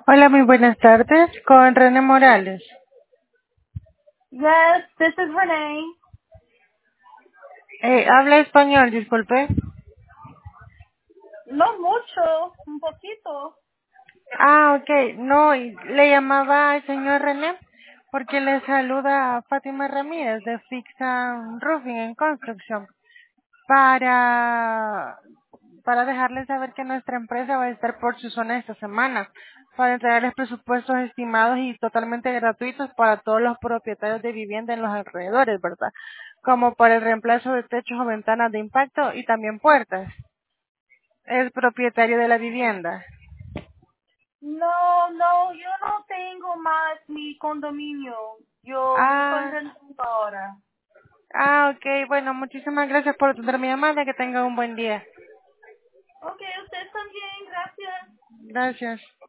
Hola, muy buenas tardes. Con René Morales. Yes, this is Renee. Habla español, disculpe. No mucho, un poquito. Ah, ok. No, le llamaba al señor René porque le saluda Fátima Ramírez de Fixa Roofing en Construction para, para dejarles saber que nuestra empresa va a estar por su zona esta semana para entregarles presupuestos estimados y totalmente gratuitos para todos los propietarios de vivienda en los alrededores, ¿verdad? Como para el reemplazo de techos o ventanas de impacto y también puertas. Es propietario de la vivienda. No, yo no tengo más mi condominio. Yo estoy Ah, rentando ahora. ok. Bueno, muchísimas gracias por atender mi llamada. Que tenga un buen día. Ok, usted también, gracias. Gracias.